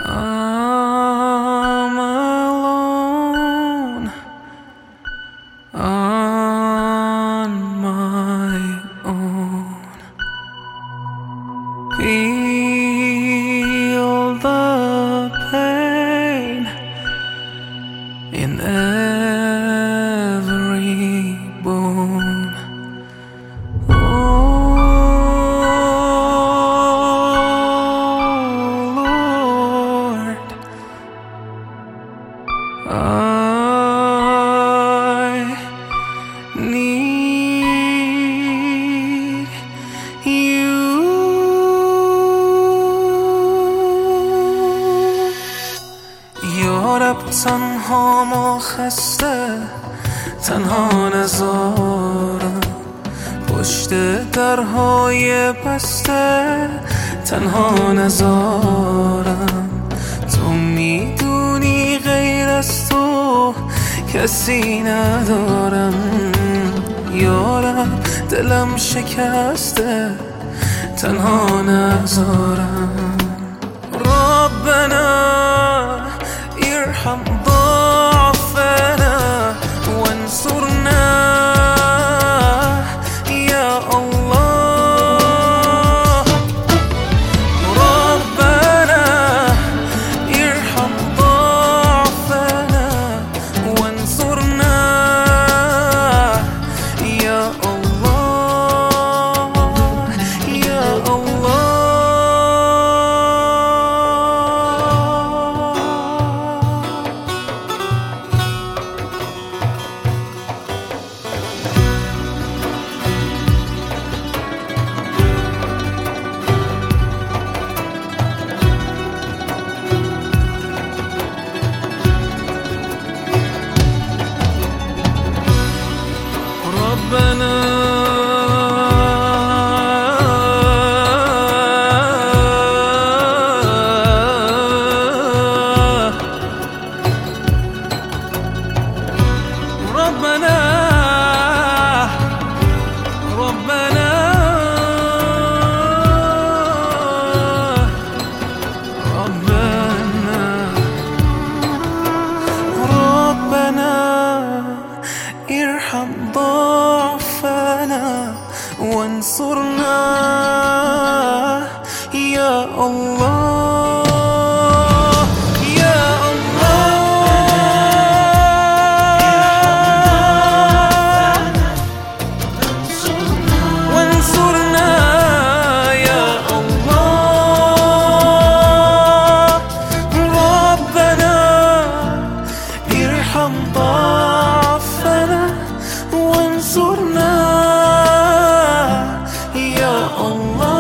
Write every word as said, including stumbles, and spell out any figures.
I'm alone on my own. Feel the pain in every bone. I need you. یارب تنها ما خسته، تنها نزارم پشت درهای بسته، تنها نزارم. تو میدونی غیر از تو کسی ندارم. یارب دلم شکسته، تنها نزارم. ربنا ارحم ضعفنا وانصرنا يا الله. ربنا ارحم ضعفنا وانصرنا يا الله يا الله. ربنا ربنا ربنا ربنا ربنا ارحم ضعفنا وانصرنا يا الله يا الله. وانصرنا يا الله. ربنا ارحم ضعفنا وانصرنا يا الله.